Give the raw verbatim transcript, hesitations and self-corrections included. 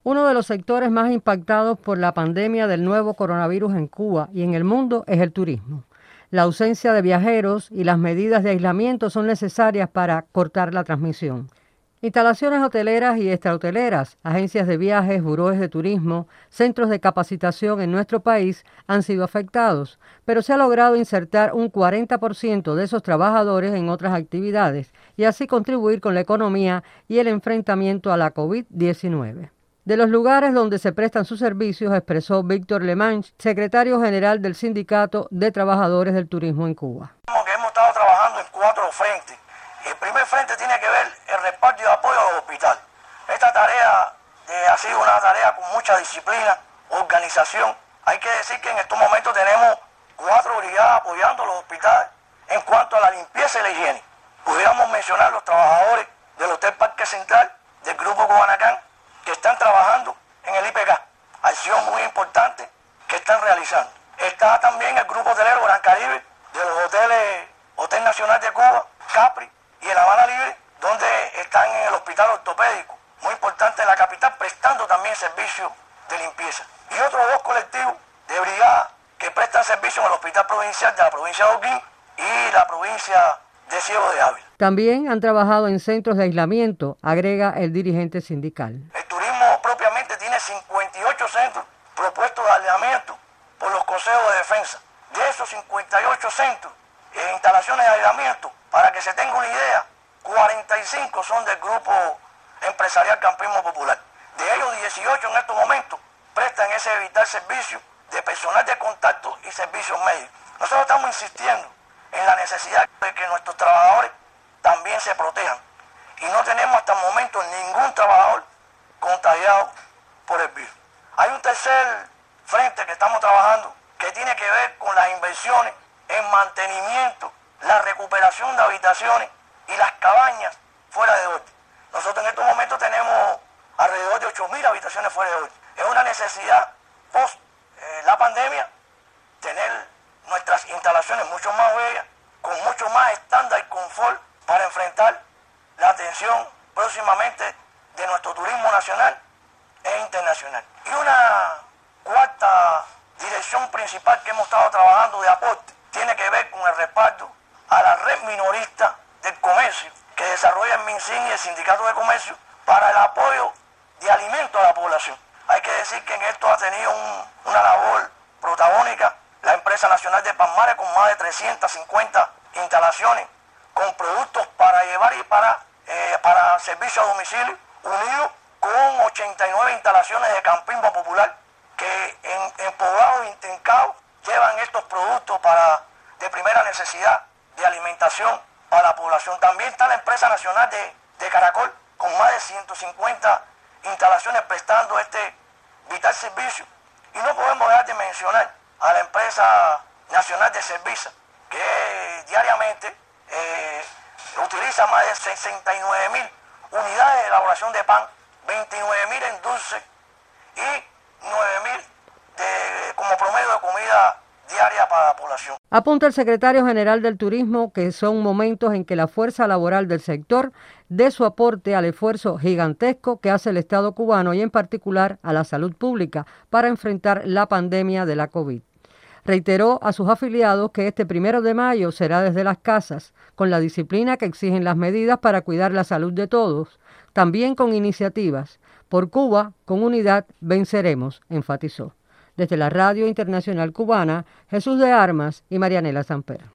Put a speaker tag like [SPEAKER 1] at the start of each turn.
[SPEAKER 1] Uno de los sectores más impactados por la pandemia del nuevo coronavirus en Cuba y en el mundo es el turismo. La ausencia de viajeros y las medidas de aislamiento son necesarias para cortar la transmisión. Instalaciones hoteleras y extrahoteleras, agencias de viajes, buróes de turismo, centros de capacitación en nuestro país han sido afectados, pero se ha logrado insertar un cuarenta por ciento de esos trabajadores en otras actividades y así contribuir con la economía y el enfrentamiento a la COVID diecinueve. De los lugares donde se prestan sus servicios, expresó Víctor Lemanch, secretario general del Sindicato de Trabajadores del Turismo en Cuba.
[SPEAKER 2] Que hemos estado trabajando en cuatro frentes. El primer frente tiene que ver el respaldo y apoyo a los hospitales. Esta tarea eh, ha sido una tarea con mucha disciplina, organización. Hay que decir que en estos momentos tenemos cuatro brigadas apoyando a los hospitales en cuanto a la limpieza y la higiene. Pudiéramos mencionar los trabajadores del Hotel Parque Central, del Grupo Guanacán, que están trabajando en el I P K, acción muy importante que están realizando. Está también el Grupo Hotelero Gran Caribe, de los hoteles Hotel Nacional de Cuba, Capri y el Habana Libre, donde están en el hospital ortopédico, muy importante en la capital, prestando también servicios de limpieza. Y otros dos colectivos de brigada que prestan servicio en el hospital provincial de la provincia de Holguín y la provincia de Ciego de Ávila.
[SPEAKER 1] También han trabajado en centros de aislamiento, agrega el dirigente sindical.
[SPEAKER 2] El turismo propiamente tiene cincuenta y ocho centros propuestos de aislamiento por los consejos de defensa. De esos cincuenta y ocho centros e instalaciones de aislamiento, para que se tenga una idea, cuarenta y cinco son del grupo empresarial Campismo Popular. De ellos, dieciocho en estos momentos prestan ese vital servicio de personal de contacto y servicios médicos. Nosotros estamos insistiendo en la necesidad de que nuestros trabajadores también se protejan. Y no tenemos hasta el momento ningún trabajador contagiado por el virus. Hay un tercer frente que estamos trabajando que tiene que ver con las inversiones en mantenimiento, la recuperación de habitaciones y las cabañas fuera de orden. Nosotros en estos momentos tenemos alrededor de ocho mil habitaciones fuera de orden. Es una necesidad post eh, la pandemia tener nuestras instalaciones mucho más bellas, con mucho más estándar y confort para enfrentar la atención próximamente de nuestro turismo nacional e internacional. Y una cuarta dirección principal que hemos estado trabajando de aporte tiene que ver con el respaldo a la red minorista del comercio que desarrolla el MinSIN y el Sindicato de Comercio para el apoyo de alimentos a la población. Hay que decir que en esto ha tenido un, una labor protagónica la empresa nacional de Palmares, con más de trescientas cincuenta instalaciones con productos para llevar y para, eh, para servicio a domicilio, unido con ochenta y nueve instalaciones de campismo popular que en, en poblados intrincados llevan estos productos para, de primera necesidad de alimentación para la población. También está la empresa nacional de, de Caracol, con más de ciento cincuenta instalaciones prestando este vital servicio. Y no podemos dejar de mencionar a la empresa nacional de Servisa, que diariamente eh, utiliza más de sesenta y nueve mil unidades de elaboración de pan, veintinueve mil en dulce y nueve mil de, como promedio de comida diaria para la población.
[SPEAKER 1] Apunta el secretario general del Turismo que son momentos en que la fuerza laboral del sector dé su aporte al esfuerzo gigantesco que hace el Estado cubano y en particular a la salud pública para enfrentar la pandemia de la COVID. Reiteró a sus afiliados que este primero de mayo será desde las casas, con la disciplina que exigen las medidas para cuidar la salud de todos, también con iniciativas. Por Cuba, con unidad, venceremos, enfatizó. Desde la Radio Internacional Cubana, Jesús de Armas y Marianela Samper.